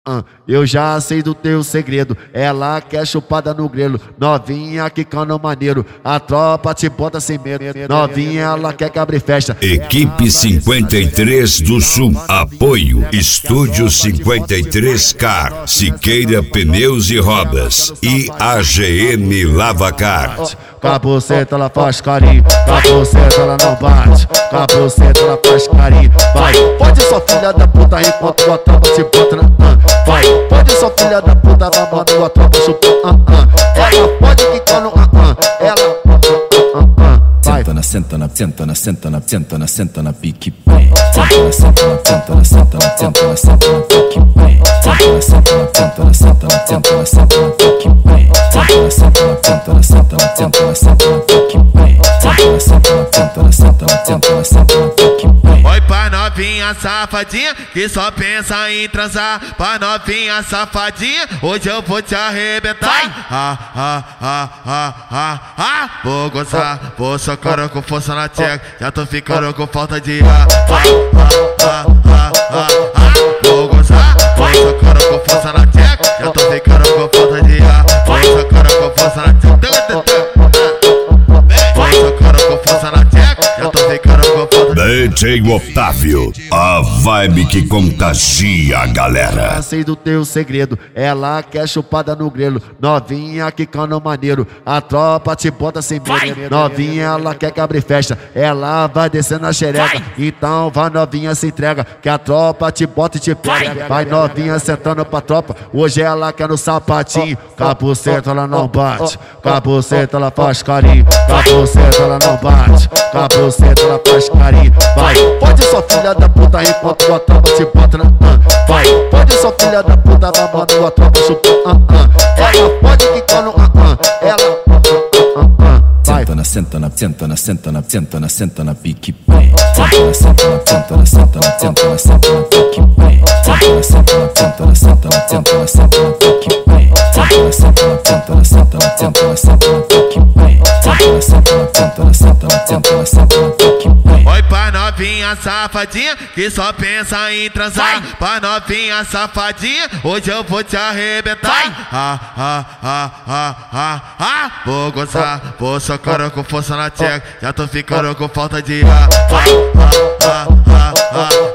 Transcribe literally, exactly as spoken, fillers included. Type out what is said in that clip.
Uh, eu já sei do teu segredo, ela quer chupada no grelo. Novinha que cano maneiro, a tropa te bota sem medo. Novinha ela quer que abre festa. Equipe cinquenta e três do Sul, apoio Estúdio cinquenta e três Car, Siqueira Pneus e Rodas e A G M Lavacar. Com a buceta ela faz carinho, com a buceta ela não bate, com a buceta ela faz carinho. Vai, pode sua filha da puta enquanto a tropa te bota na uh. Vai, pode sua filha da puta mamando a tropa chupa uh, uh. Ela pode quicar no uh, uh. Ela uh, uh, uh. Senta na, senta na, senta na, senta na, senta na, senta na pique prende. Senta na, senta na, senta na, senta na, senta na, senta na pique prende. Senta na, senta na, senta na, senta na, senta na, senta na pique prende. Senta na, senta na, senta na, senta na, senta na pique prende. Senta na, senta na, senta na, senta na, senta na pique prende. Oi pra novinha safadinha que só pensa em transar. Pra novinha safadinha, hoje eu vou te arrebentar. Ah, ah, ah, ah, ah, ah. Vou gozar, vou socar com força na tcheca. Já tô ficando com falta de ar. Ah, ah, ah, ah, ah, ah. Vou gozar, vou socar com força na tcheca. Já tô ficando com falta de ar. Vou socar com força na tcheca. Vou socar com força na tcheca. Já tô ficando com falta de ar. D J Otávio, a vibe que contagia a galera. Já sei do teu segredo, ela quer chupada no grelo. Novinha que cano maneiro, a tropa te bota sem medo. Novinha ela quer que abre festa, ela vai descendo a xereca. Então vai novinha se entrega, que a tropa te bota e te pega. Vai novinha sentando pra tropa, hoje ela quer no sapatinho. Com a buceta ela não bate, com a buceta ela faz carinho. Com a buceta ela não bate, com a buceta ela faz carinho. Vai, pode sua filha da puta enquanto a tropa te bota na uh. Vai, pode sua filha da puta mamando a tropa chupa uh, uh. Ela pode quicar no uh, uh. Ela uh, uh, uh, uh. Senta na, senta na, senta na, senta na, senta na, senta na pique prende. Senta na, senta na, senta na, senta na, senta na pique prende. Senta na, senta na, senta na, senta na, senta na pique prende. Senta na, senta na, senta na, senta na, senta na pique prende. Senta na, senta na, senta na, senta na, senta na pique prende. Oi pra novinha safadinha que só pensa em transar. Pra novinha safadinha, hoje eu vou te arrebentar. Ah, ah, ah, ah, ah, ah. Vou gozar, vou socar com força na tcheca. Já tô ficando com falta de ar. Ah, ah, ah, ah, ah.